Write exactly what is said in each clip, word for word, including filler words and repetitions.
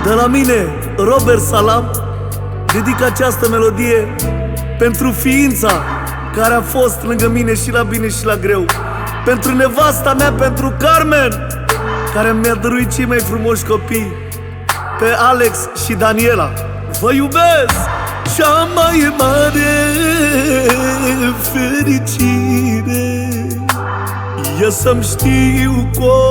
De la mine, Robert Salam, dedic această melodie pentru ființa care a fost lângă mine și la bine și la greu, pentru nevasta mea, pentru Carmen, care mi-a dăruit cei mai frumoși copii, pe Alex și Daniela. Vă iubesc! Cea mai mare fericire e să-mi știu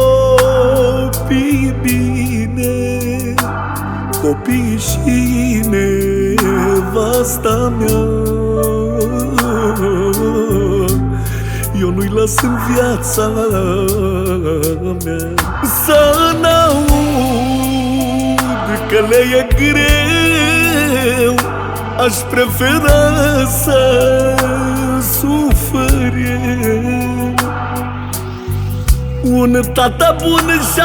copii bine, copii și nevasta mea. Eu nu-i las în viața mea să n-aud că le e greu. Aș prefera să sufăr eu. Un tată bun și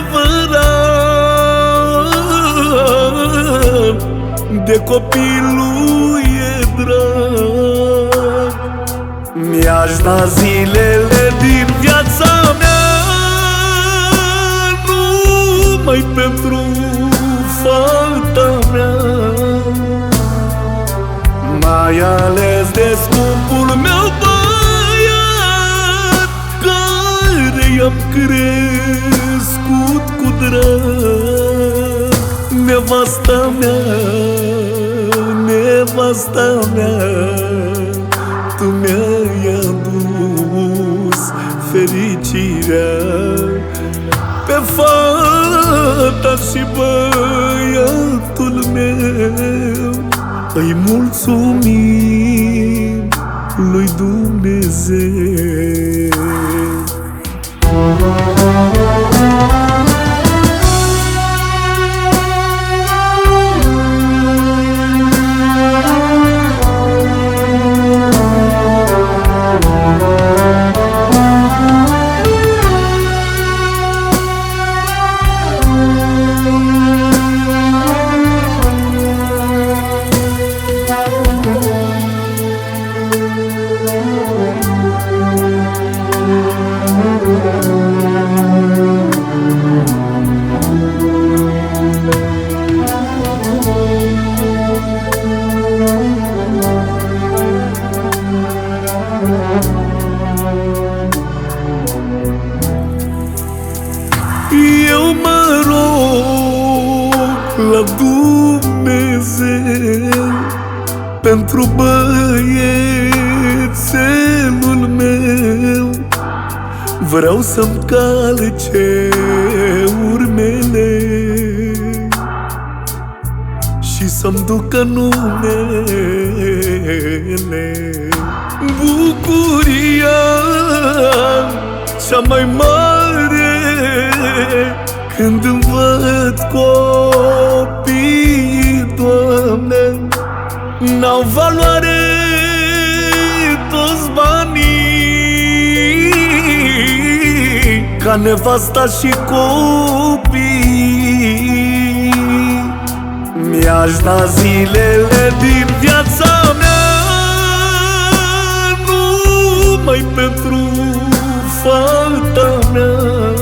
adevărat de copilul e drag. Mi-aș da zilele din viața mea numai pentru fata mea, mai ales de scumpul meu băiat, care i-am crescut cu drag. Nevasta mea, nevasta mea, tu mi-ai adus fericirea. Pe fata și băiatul meu îi mulțumim lui Dumnezeu. Eu mă rog la Dumnezeu pentru băiețelul meu. Vreau să-mi calce urmele și să-mi ducă numele. Bucuria cea mai mare când îmi văd copiii, Doamne, n-au valoare toți banii ca nevasta și copii. Mi-aș da zilele din viața mea numai pentru fata mea,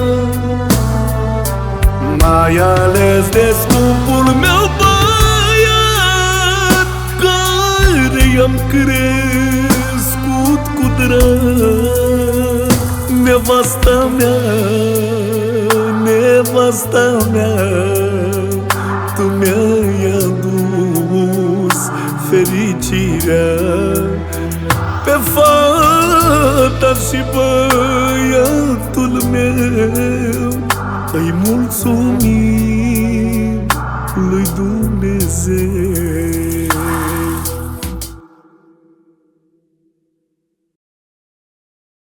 mai ales de scumpul meu băiat, care i-am crescut cu drag. Nevasta mea, nevasta mea, tu mi-ai adus fericirea. Pe fata și băiatul meu îi mulțumim lui Dumnezeu.